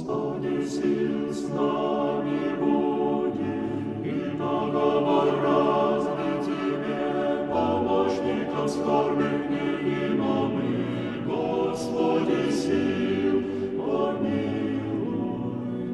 Господи, сил с нами буди, и наговор разный Тебе, помощником скорбных невидимым, Господи, сил, помилуй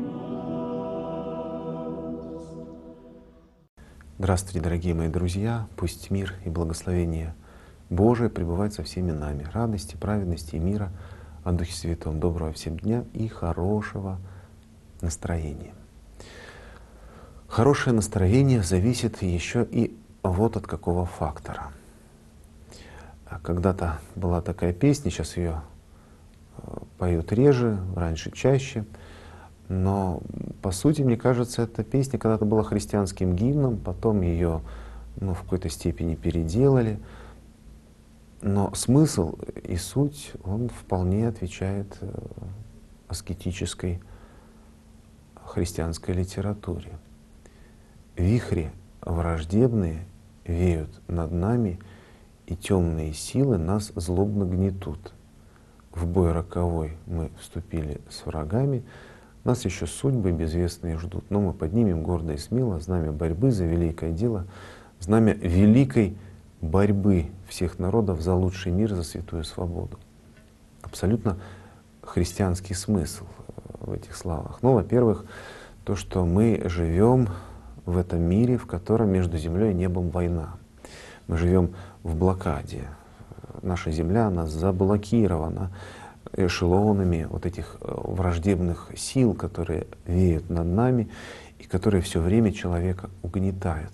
нас. Здравствуйте, дорогие мои друзья! Пусть мир и благословение Божие пребывают со всеми нами. Радости, праведности и мира от Духе Святом. Доброго всем дня и хорошего настроения. Хорошее настроение зависит еще и вот от какого фактора. Когда-то была такая песня, сейчас ее поют реже, раньше чаще. Но по сути, мне кажется, эта песня когда-то была христианским гимном, потом ее в какой-то степени переделали. Но смысл и суть, он вполне отвечает аскетической христианской литературе. Вихри враждебные веют над нами, и темные силы нас злобно гнетут. В бой роковой мы вступили с врагами, нас еще судьбы безвестные ждут, но мы поднимем гордо и смело знамя борьбы за великое дело, знамя великой борьбы всех народов за лучший мир, за святую свободу. Абсолютно христианский смысл в этих словах. Ну, во-первых, то, что мы живем в этом мире, в котором между землей и небом война. Мы живем в блокаде. Наша земля, она заблокирована эшелонами вот этих враждебных сил, которые веют над нами и которые все время человека угнетают.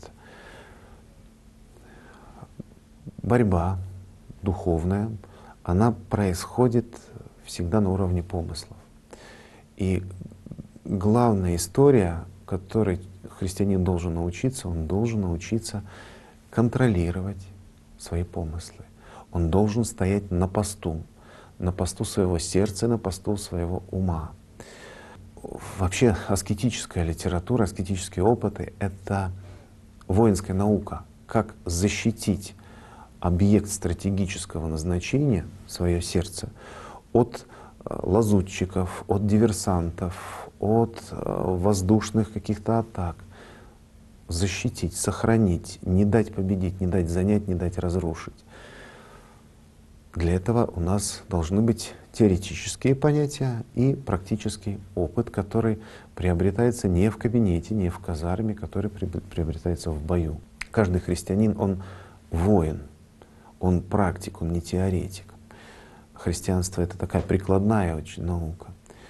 Борьба духовная, она происходит всегда на уровне помыслов. И главная история, которой христианин должен научиться, он должен научиться контролировать свои помыслы. Он должен стоять на посту своего сердца, на посту своего ума. Вообще аскетическая литература, аскетические опыты — это воинская наука, как защитить объект стратегического назначения, свое сердце, от лазутчиков, от диверсантов, от воздушных каких-то атак. Защитить, сохранить, не дать победить, не дать занять, не дать разрушить. Для этого у нас должны быть теоретические понятия и практический опыт, который приобретается не в кабинете, не в казарме, который приобретается в бою. Каждый христианин, он воин, он практик, он не теоретик. Христианство — это такая прикладная очень наука.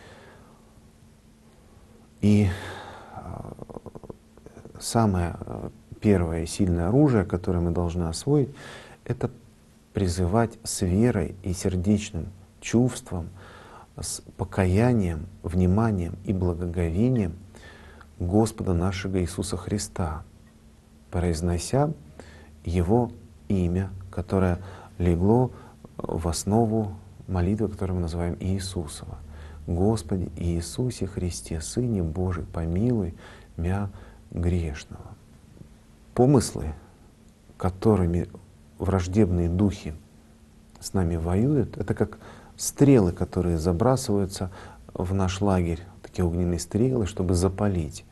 И самое первое сильное оружие, которое мы должны освоить, это призывать с верой и сердечным чувством, с покаянием, вниманием и благоговением Господа нашего Иисуса Христа, произнося Его имя, которое легло в основу молитвы, которую мы называем Иисусова. «Господи Иисусе Христе, Сыне Божий, помилуй мя грешного». Помыслы, которыми враждебные духи с нами воюют, это как стрелы, которые забрасываются в наш лагерь, такие огненные стрелы, чтобы запалить.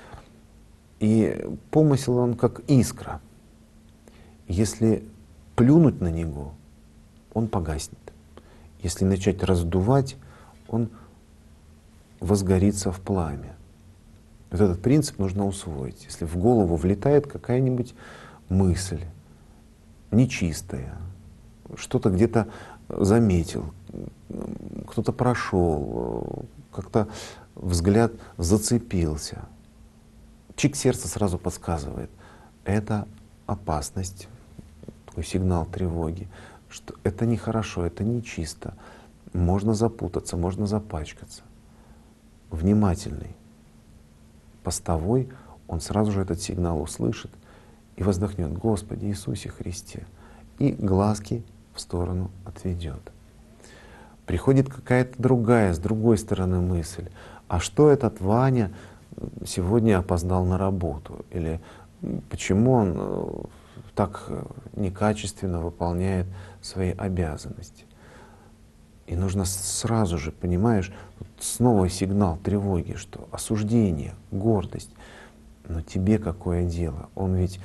И помысел, он как искра. Если плюнуть на него, он погаснет. Если начать раздувать, он возгорится в пламя. Вот этот принцип нужно усвоить. Если в голову влетает какая-нибудь мысль нечистая, что-то где-то заметил, кто-то прошел, как-то взгляд зацепился, чик сердца сразу подсказывает. Это опасность, такой сигнал тревоги, что это нехорошо, это нечисто, можно запутаться, можно запачкаться. Внимательный постовой, он сразу же этот сигнал услышит и воздохнет: «Господи Иисусе Христе», и глазки в сторону отведет. Приходит какая-то другая, с другой стороны мысль: а что этот Ваня сегодня опоздал на работу? Или почему он так некачественно выполняет свои обязанности? И нужно сразу же, понимаешь, вот снова сигнал тревоги, что осуждение, гордость. Но тебе какое дело? Он ведь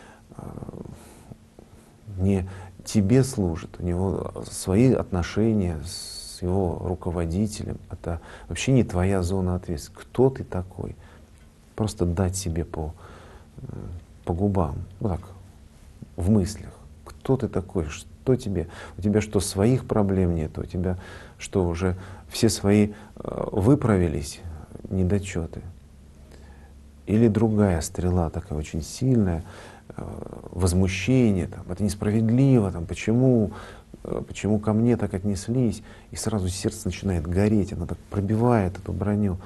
не тебе служит, у него свои отношения с его руководителем. Это вообще не твоя зона ответственности. Кто ты такой? Просто дать себе по губам, вот так, в мыслях. Кто ты такой? Что тебе? У тебя что, своих проблем нет? У тебя что, уже все свои выправились недочеты? Или другая стрела такая очень сильная, возмущение, там, это несправедливо, там, почему ко мне так отнеслись, и сразу сердце начинает гореть, оно так пробивает эту броню.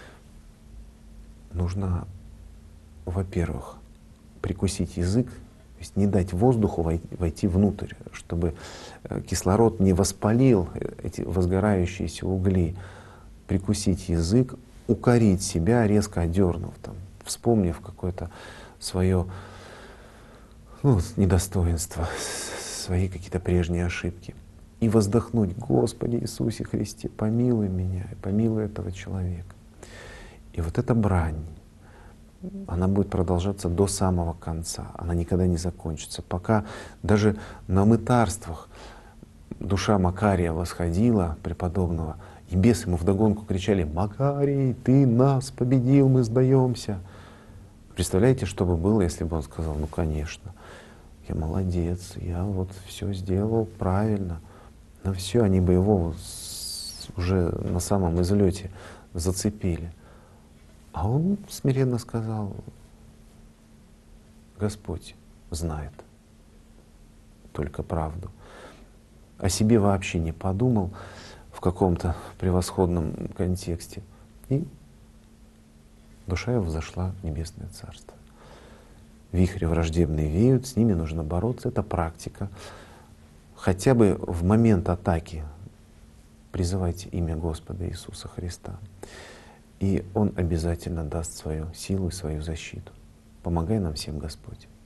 Нужно, во-первых, прикусить язык, то есть не дать воздуху войти внутрь, чтобы кислород не воспалил эти возгорающиеся угли. Прикусить язык, укорить себя, резко одернув, там, вспомнив какое-то свое недостоинство, свои какие-то прежние ошибки. И воздохнуть: Господи Иисусе Христе, помилуй меня, помилуй этого человека. И вот эта брань, она будет продолжаться до самого конца, она никогда не закончится. Пока даже на мытарствах душа Макария восходила, преподобного, и бесы ему вдогонку кричали: «Макарий, ты нас победил, мы сдаемся». Представляете, что бы было, если бы он сказал: «Ну, конечно, я молодец, я вот все сделал правильно». Но все, они бы его уже на самом излете зацепили. А он смиренно сказал: Господь знает только правду. О себе вообще не подумал в каком-то превосходном контексте. И душа его взошла в Небесное Царство. Вихри враждебные веют, с ними нужно бороться, это практика. Хотя бы в момент атаки призывайте имя Господа Иисуса Христа. И Он обязательно даст свою силу и свою защиту. Помогай нам всем, Господь.